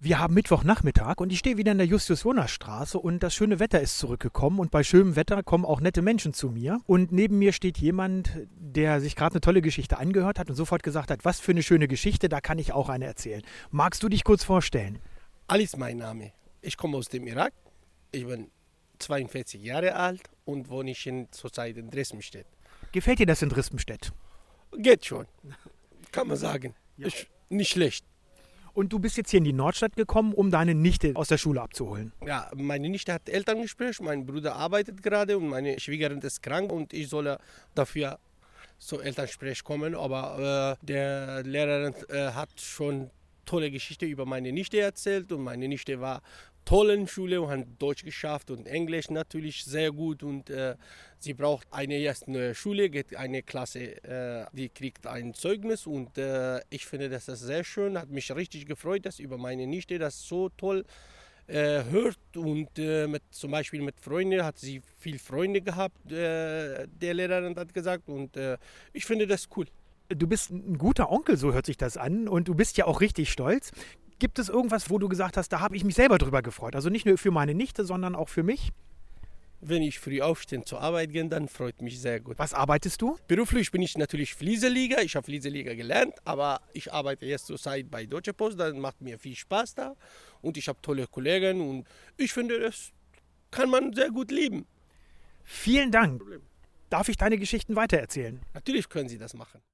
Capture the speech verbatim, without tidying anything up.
Wir haben Mittwochnachmittag und ich stehe wieder in der Justus-Jonas-Straße und das schöne Wetter ist zurückgekommen und bei schönem Wetter kommen auch nette Menschen zu mir. Und neben mir steht jemand, der sich gerade eine tolle Geschichte angehört hat und sofort gesagt hat, was für eine schöne Geschichte, da kann ich auch eine erzählen. Magst du dich kurz vorstellen? Ali ist mein Name. Ich komme aus dem Irak. Ich bin zweiundvierzig Jahre alt und wohne ich in, zurzeit in Dresdenstedt. Gefällt dir das in Dresdenstedt? Geht schon, kann man sagen. Ja. Ist nicht schlecht. Und du bist jetzt hier in die Nordstadt gekommen, um deine Nichte aus der Schule abzuholen. Ja, meine Nichte hat Elterngespräch, mein Bruder arbeitet gerade und meine Schwiegerin ist krank und ich soll dafür zum Elterngespräch kommen. Aber äh, der Lehrerin äh, hat schon tolle Geschichte über meine Nichte erzählt und meine Nichte war toll in Schule und hat Deutsch geschafft und Englisch natürlich sehr gut und äh, sie braucht eine erste neue Schule, geht eine Klasse, äh, die kriegt ein Zeugnis und äh, ich finde, das ist sehr schön, hat mich richtig gefreut, dass über meine Nichte das so toll äh, hört und äh, mit, zum Beispiel mit Freunden hat sie viel Freunde gehabt, äh, der Lehrerin hat gesagt und äh, ich finde das cool. Du bist ein guter Onkel, so hört sich das an und du bist ja auch richtig stolz. Gibt es irgendwas, wo du gesagt hast, da habe ich mich selber drüber gefreut? Also nicht nur für meine Nichte, sondern auch für mich? Wenn ich früh aufstehe zur Arbeit gehe, dann freut mich sehr gut. Was arbeitest du? Beruflich bin ich natürlich Fliesenleger. Ich habe Fliesenleger gelernt, aber ich arbeite jetzt zurzeit bei Deutsche Post. Das macht mir viel Spaß da und ich habe tolle Kollegen und ich finde, das kann man sehr gut leben. Vielen Dank. Darf ich deine Geschichten weitererzählen? Natürlich können Sie das machen.